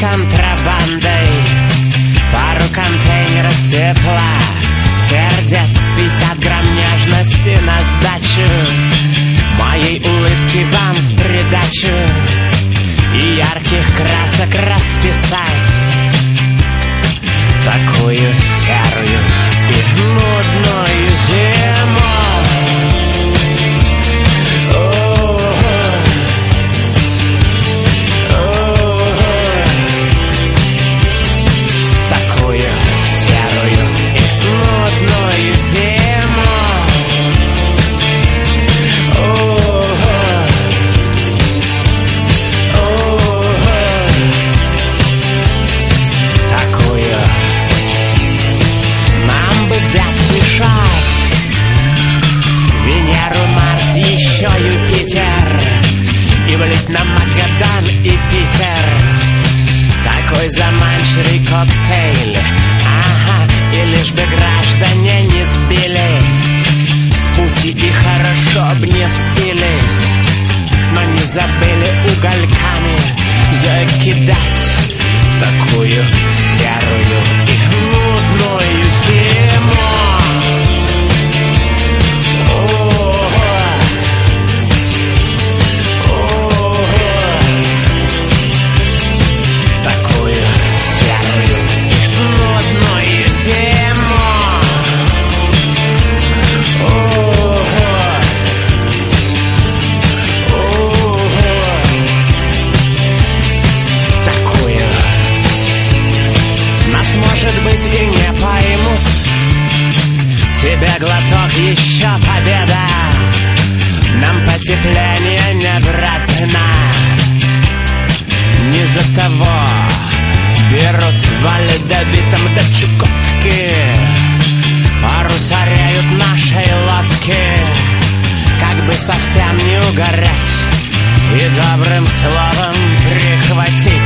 контрабандой. Пару контейнеров тепла, сердец, 50 грамм нежности на сдачу, моей улыбки вам в придачу и ярких красок расписать такую серую и нудную зиму. Венеру, Марс, еще Юпитер, и влить на Магадан и Питер. Такой заманчивый коктейль, ага, и лишь бы граждане не сбились с пути и хорошо б не спились, но не забыли угольками закидать такую серую и нудную зиму. Тебе глоток, еще победа, нам потепление не обратно. Не за того берут в ледовитом до Чукотки, паруса реют нашей лодки, как бы совсем не угорать и добрым словом прихватить